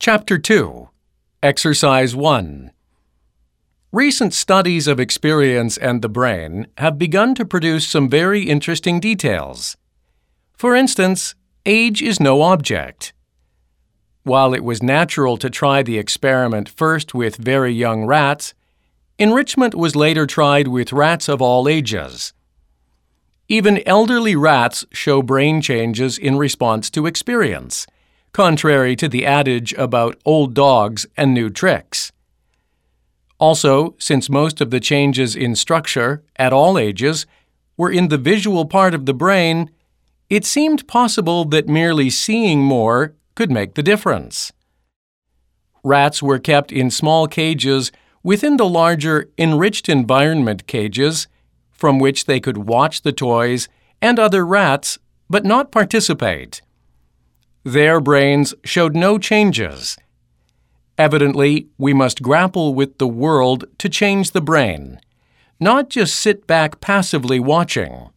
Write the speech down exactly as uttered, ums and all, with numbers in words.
Chapter two, Exercise one. Recent studies of experience and the brain have begun to produce some very interesting details. For instance, age is no object. While it was natural to try the experiment first with very young rats, enrichment was later tried with rats of all ages. Even elderly rats show brain changes in response to experience, contrary to the adage about old dogs and new tricks. Also, since most of the changes in structure, at all ages, were in the visual part of the brain, it seemed possible that merely seeing more could make the difference. Rats were kept in small cages within the larger enriched environment cages, from which they could watch the toys and other rats, but not participate. Their brains showed no changes. Evidently, we must grapple with the world to change the brain, not just sit back passively watching.